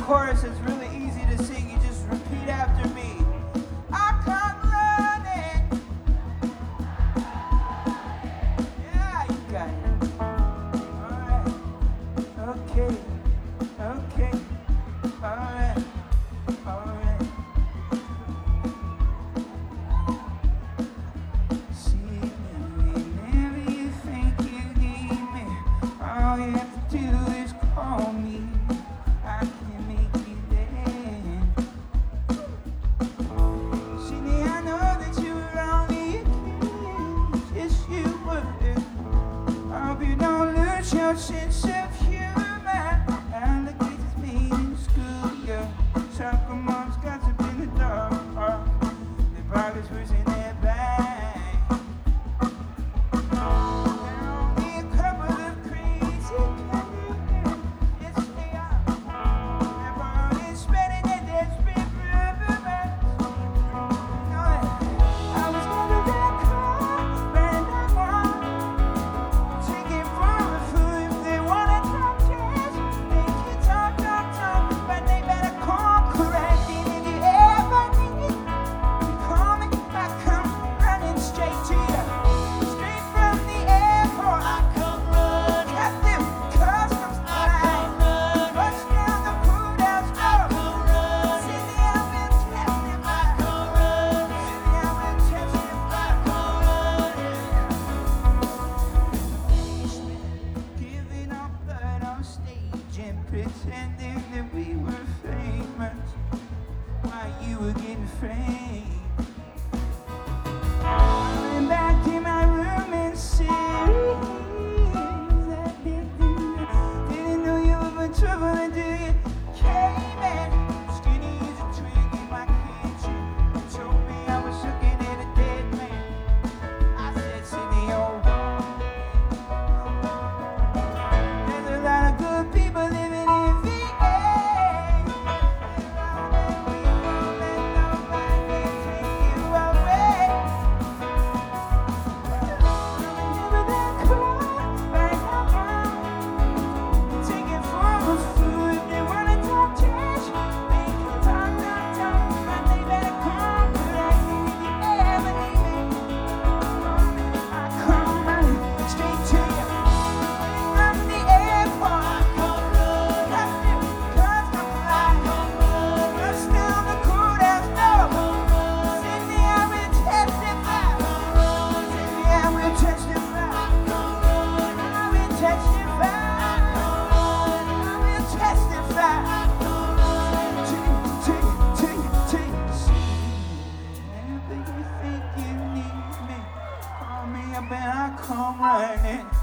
chorus is really easy to sing. You just repeat after me. I come running. Yeah, you got it. All right. Okay. Okay. All right. All right. See me whenever you think you need me. All you have to do is call me. I can make you there. See me, I know that you were only a kid. Yes, you were. I hope you don't lose your sense of humor. Alligators made in school, yeah. Soccer moms got up in the dark. Their pockets was in their bag. There are only a couple of crazy characters. Yes, they are. Everyone is spreading their desperate rumors. No, I was never that close, but I want. Taking for a fool if they wanna talk trash. They can talk, but they better call correcting if you ever need. You call me, I come running straight to you. Straight from the airport. I come running. Got them customs line. Rush down the Roadhouse Road. City, I will testify. City, I will testify. Giving up blood on stage and pretending that we were famous while you were getting framed. Going back to my room and series. I didn't know you were in trouble until you came in. Skinny as a twig in my kitchen. You told me I was looking at a dead man. I said, Sydney, oh, there's a lot of good people living in VA. And we won't let nobody take you away. Never that cool, but I'm taking for a fool if they wanna talk trash. They can talk, but they better come correct if you ever need me. I come running straight to you. From the airport, I come running. Custom line, rush down the Roadhouse Road. Sydney, I will testify. Sydney, I will testify. I will testify. I will testify. Whenever you think you need me, call me up and I come running.